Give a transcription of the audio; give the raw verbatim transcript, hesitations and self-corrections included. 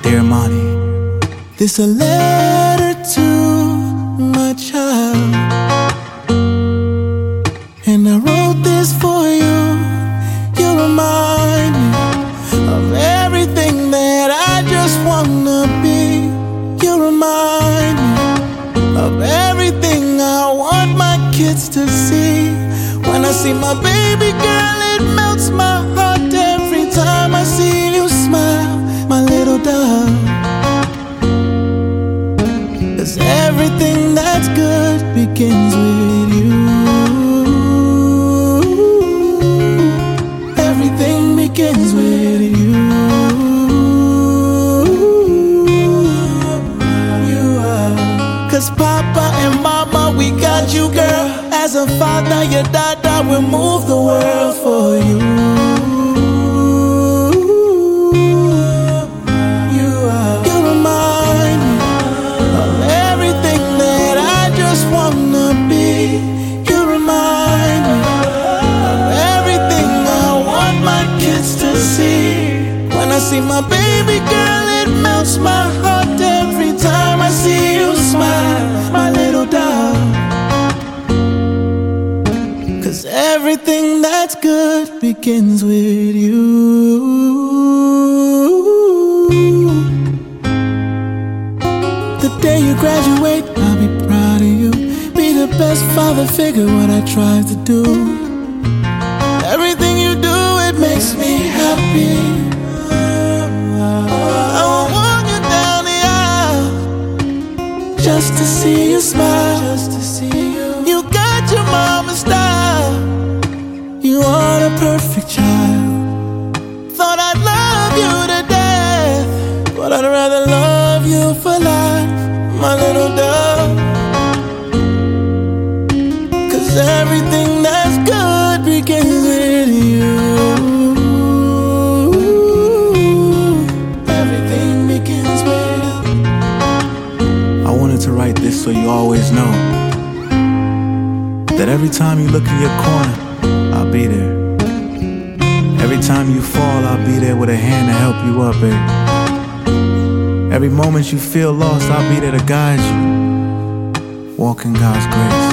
Dear Monty, this a letter to my child, and I wrote this for you. You remind me of everything that I just wanna be. You remind me of everything I want my kids to see. When I see my baby girl, it melts my heart every time I see you smile, my little dove. 'Cause everything that's good begins with you. Everything begins with you. You are. 'Cause Papa and Mama, we got you, girl. As a father, your dada will move the world for you. You are. You remind me of everything that I just wanna be. You remind me of everything I want my kids to see. When I see my baby girl, it melts my heart every time I see you smile, my little dove. 'Cause everything that's good begins with you. The day you graduate, I'll be proud of you. Be the best father figure, what I try to do. Everything you do, it makes me happy. I will walk you down the aisle just to see you smile, just to see you. You got your mama's style. You are a perfect child. Thought I'd love you to death, but I'd rather love you for life, my little dove. 'Cause everything that's good begins with you. Everything begins with you. I wanted to write this so you always know that every time you look in your corner, I'll be there. Every time you fall, I'll be there with a hand to help you up, baby. Every moment you feel lost, I'll be there to guide you. Walk in God's grace.